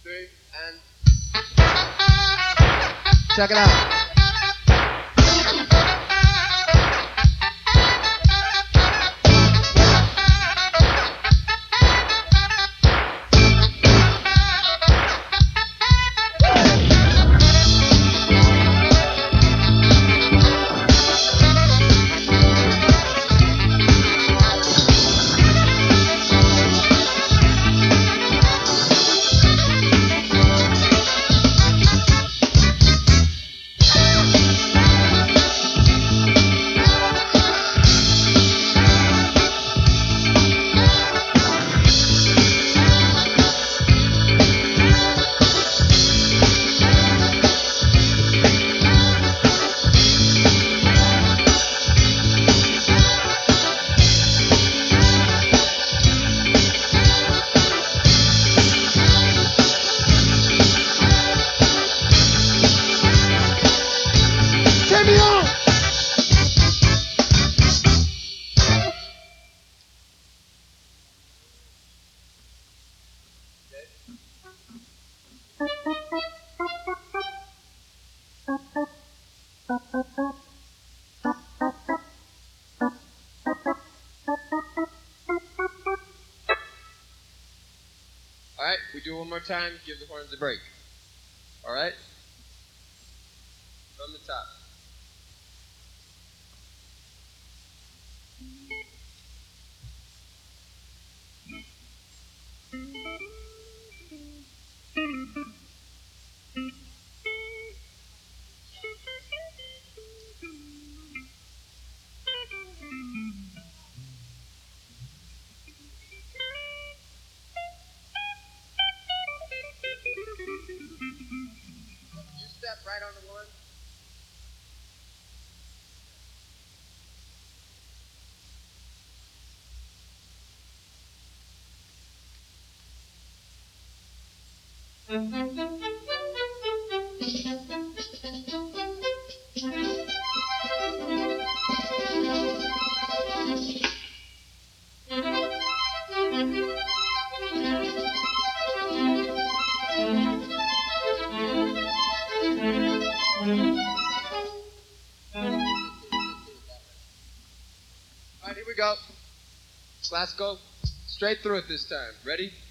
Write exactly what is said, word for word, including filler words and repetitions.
three, and... Check it out. Alright, we do it one more time, give the horns a break. Alright? From the top. You step right on the one. Alright, here we go. Let's go straight through it this time. Ready?